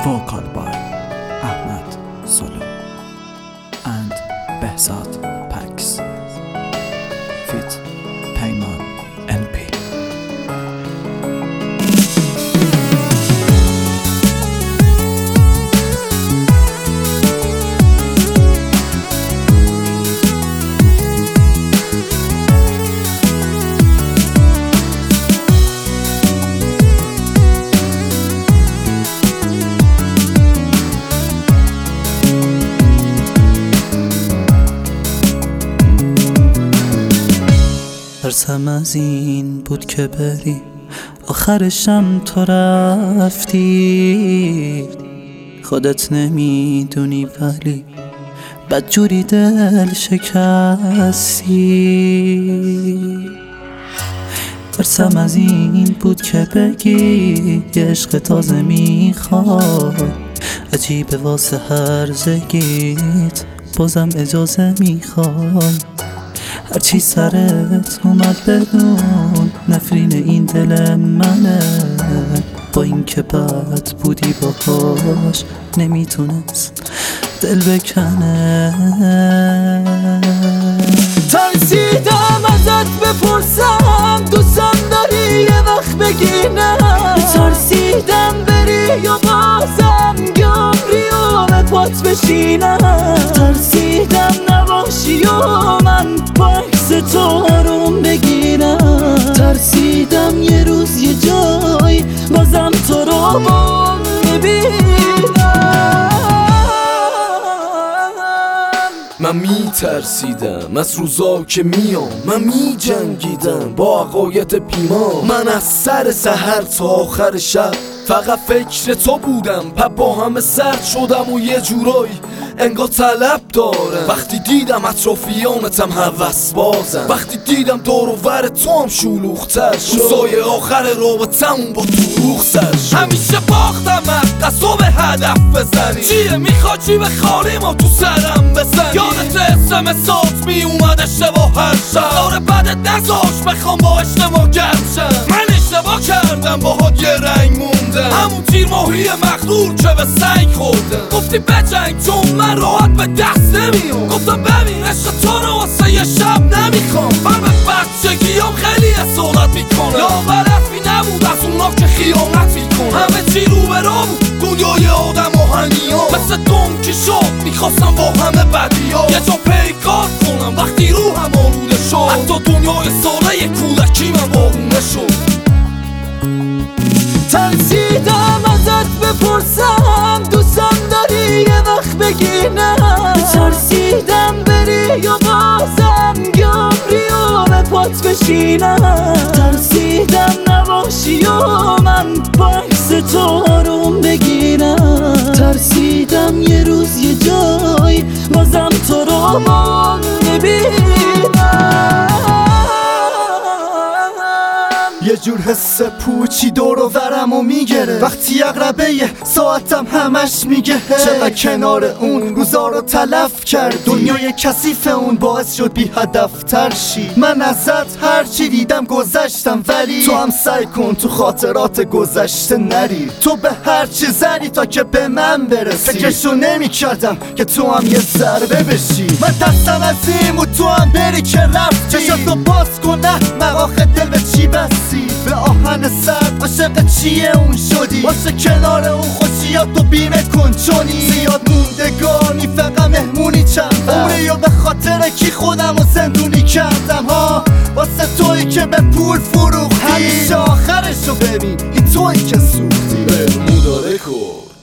Vocal by Ahmed Solo and Behzad Pax feat. Peyman NP. ترسم از این بود که بری آخرشم تو رفتی، خودت نمیدونی ولی بدجوری دل شکستی. ترسم از این بود که بگی یه عشق تازه میخوای، عجیبه واسه هرزگیت بازم اجازه میخوای. هرچی سرت اومد بدون نفرین این دل منه، با این که بد بودی باهاش نمیتونست دل بکنه. ترسیدم ازت بپرسم دوستم داری یه وقت بگی نه، ترسیدم بری یا بازم گمری و به پات بشینم، ترسیدم نباشی و من با عکس تو آروم بگیرم، ترسیدم یه روز یه جای بازم تو رو ببینم. من میترسیدم از روزا که میام، من میجنگیدم با عقاید بیما، من از سر سحر تا آخر شب فقط فکر تو بودم، با همه سرد شدم و یه جورایی انگار طلب دارم. وقتی دیدم اطرافیانتم هوس بازم، وقتی دیدم دور و ور تو هم شلوغ‌تر شد، روزای آخر رابطمون با تو روخ سر شد. همیشه باختم قصو به هدف بزنی، چیه میخواد چی به خالی ما تو سرم بزنی، یادت اسمسات میومد اشتباه هر شب، داره بدت نزاش بخوام با اشتباه گرم شم. من اشتباه کردم باهات یه رنگ موندم، همون تیر ماهی مغرور که به سنگ خوردم. گفتی بجنگ چون من راحت به دست نمیام، گفتم ببین عشق تو رو واسه یه شب نمیخوام. من به بچگیام خیلی اصالت میکنم، یا حرفی نبود از اونا که خیانت میکنم. همه چی رو به رو بود دنیای آدم آهنیا، مثل دون که شد میخواستم با همه بدیا یه جا پیکار کنم. وقتی رو هم آلوده شد حتی دنیای ساله یه کودکی من بارونه شد. ترسیدم ازت بپرسم دوستم داری یه وقت بگی نه، ترسیدم بری یا بازم گمری و به پات بشینم، ترسیدم نباشی و من با عکس تو آروم بگیرم، ترسیدم یه روز یه جای بازم تو رو ببینم. یه جور حس پوچی دور و ورمو میگره، وقتی اقربه ساعتم همش میگه چقدر کنار اون روزا رو تلف کرد، دنیای کثیف اون باعث شد بی هدف تر شی. من ازت هرچی دیدم گذشتم، ولی تو هم سعی کن تو خاطرات گذشته نری، تو به هرچی زنی تا که به من برسی، فکرشو نمی کردم که تو هم یه ضربه بشی. من دستم از این بود تو هم بری که رفتی، چشاتو باز کنه مقاخه دل به چی بستی، به آهن سرد عاشق چیه اون شدی، واسه کنار اون خوشیات و بیمه کن چونی، زیاد موندگانی فقط مهمونی چند عمری یا به خاطر کی خودم و زندونی کردم ها، واسه تویی که به پول فروختی، همیشه آخرشو ببین این تویی که سوختی. مداره کن